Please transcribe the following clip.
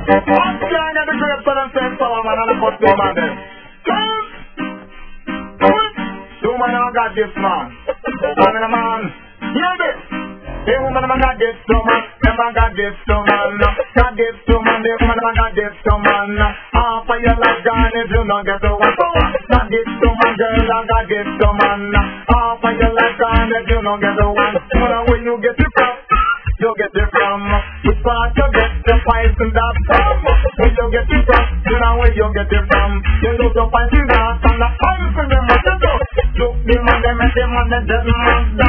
One can't get the grapes for them same power, man, and the first two man them. Two man have got this, man. One in a man. Hear this. The woman have got this, two man. Never got this, two man. Got this, two man. The woman have got this, two man. Half of your life gone if you don't get the one. Got this, two man, girl, I got this, two man. Half of your life gone if you don't get the one. When you get it from, you get it from. You start to get the pipes in that from. When you get it from, you know where you get it from. You lose the pipes in that and the pipes in the mother. Look the man, they make the man, they dead man.